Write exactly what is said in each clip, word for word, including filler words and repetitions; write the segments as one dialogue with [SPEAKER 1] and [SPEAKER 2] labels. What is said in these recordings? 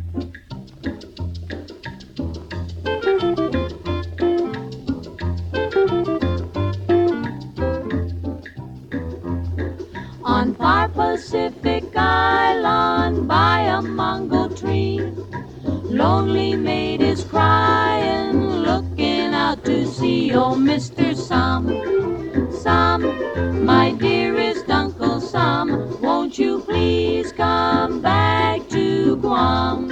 [SPEAKER 1] On far Pacific Island by a mango tree, lonely maid is crying, looking out to sea. Oh, Mister Sam, Sam, my dearest Uncle Sam, won't you please come back to Guam?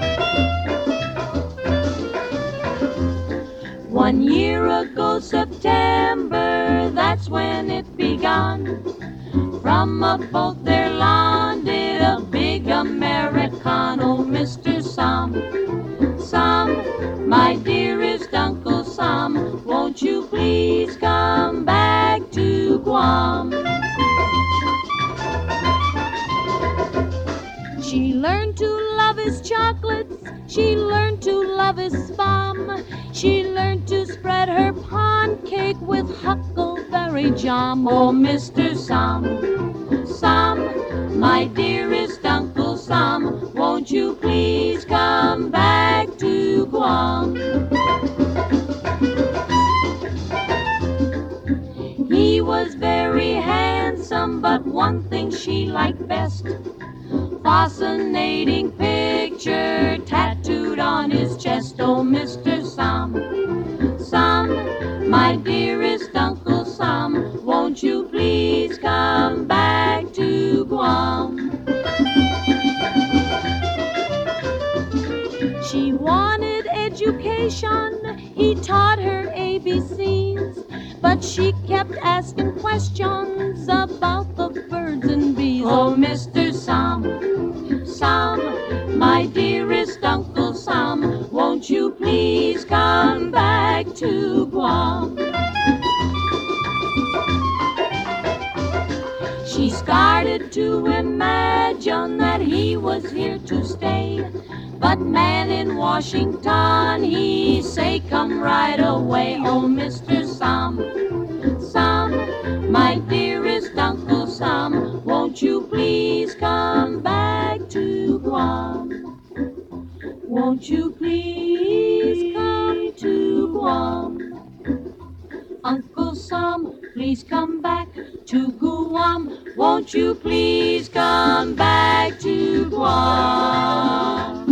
[SPEAKER 1] One year ago, September, that's when it began. From a boat there landed a big Americano. Mister Sam, Sam, my dearest Uncle Sam, won't you please come back to Guam? She learned to love his chocolates, she learned to love his spam, she learned to spread her pound cake with huckleberry jam. Oh, Mister Sam, Sam, my dearest Uncle Sam, won't you please come back to Guam? He was very handsome, but one thing she liked best, fascinating picture tattooed on his chest. Oh, Mister Sam, Sam, my dearest Uncle Sam, won't you please come back to Guam? She wanted education, he taught her A B Cs, but she kept asking questions about the birds and bees. Oh, Mister Sam, Sam, my dearest Uncle Sam, won't you please come back to Guam? She started to imagine that he was here to stay, but man in Washington, he say come right away. Oh, Mister Sam, Sam, my dearest Uncle Sam, won't you please come back to Guam? Won't you please come to Guam? Uncle Sam, please come back to Guam. Won't you please come back to Guam?